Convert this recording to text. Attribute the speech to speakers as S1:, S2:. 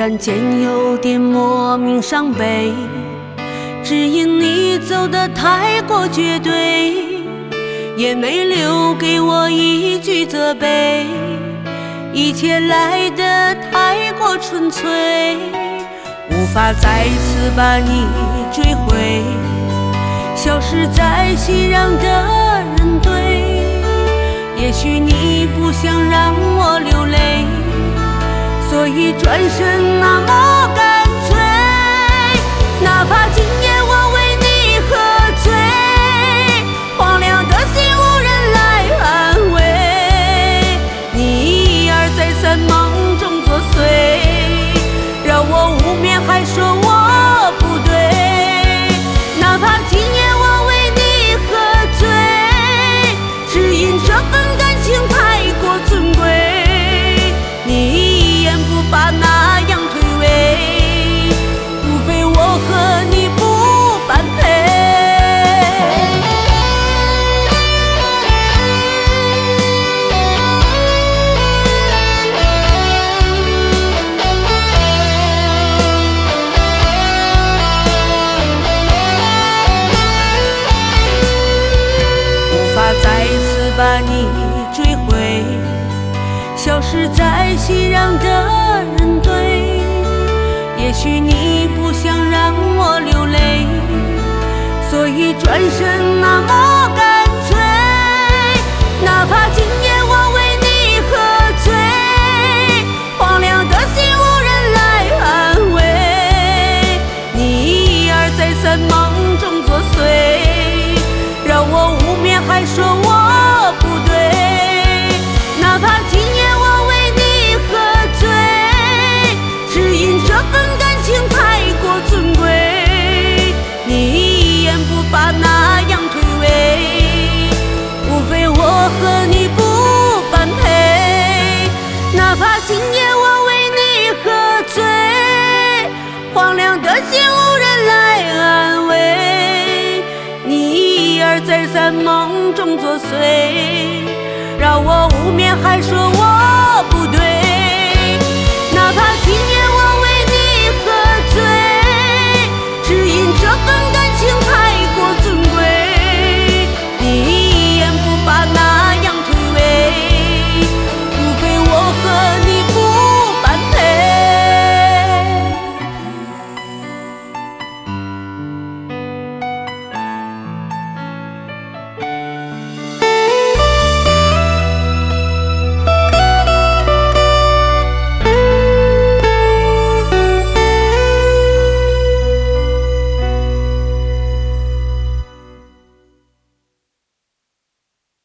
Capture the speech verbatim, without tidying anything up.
S1: 然间有点莫名伤悲，只因你走得太过绝对，也没留给我一句责备，一切来得太过纯粹，无法再次把你追回，消失在熙攘的人堆。也许你不想让我流泪，所以转身那么干脆，哪怕今夜我为你喝醉，荒凉的心无人来安慰，你一而再三梦中作祟，让我无眠还说我不对，哪怕今夜我为你喝醉，只因这份感情太过尊贵，你一言不发那样推诿，无非我和你不般配。无法再次把你追回，消失在熙攘的人堆。也许你不想让我流泪，所以转身那么干脆，哪怕今夜我为你喝醉，荒凉的心无人来安慰，你一而再三梦中作祟，让我无眠还说我不对，哪怕今夜我为你喝醉，只因这份感情太过尊贵，你一言不发那样推诿，无非我和你不般配，哪怕今夜我为你喝醉，荒凉的心无人来安慰，你一而再三梦中作祟，让我无眠还说我